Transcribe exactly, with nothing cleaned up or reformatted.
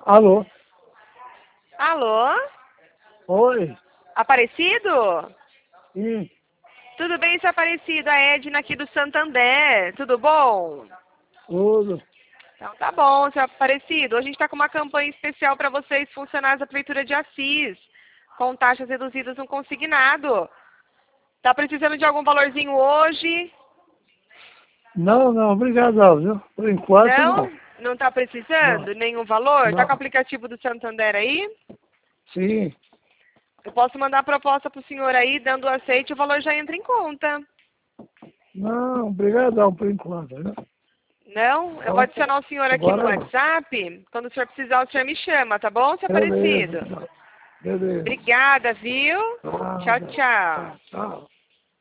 Alô? Alô? Oi? Aparecido? Sim, Tudo bem, seu Aparecido? A Edna aqui do Santander. Tudo bom? tudo. Então tá bom, seu Aparecido. Hoje a gente está com uma campanha especial para vocês, funcionários da Prefeitura de Assis, com taxas reduzidas no consignado. Tá precisando de algum valorzinho hoje? Não, não, obrigadão, viu? Por enquanto, Não? não. Não tá precisando? Não, Nenhum valor? Tá com o não. aplicativo do Santander aí? Sim. Eu posso mandar a proposta pro senhor aí, dando o aceite, o valor já entra em conta. Não, obrigadão por enquanto, viu? Não? Eu vou Então, adicionar o senhor aqui no agora não. WhatsApp. Quando o senhor precisar, o senhor me chama, tá bom, seu Beleza, Aparecido? então. Beleza. Obrigada, viu? Tá, Tchau, tá, tchau. tá, tchau.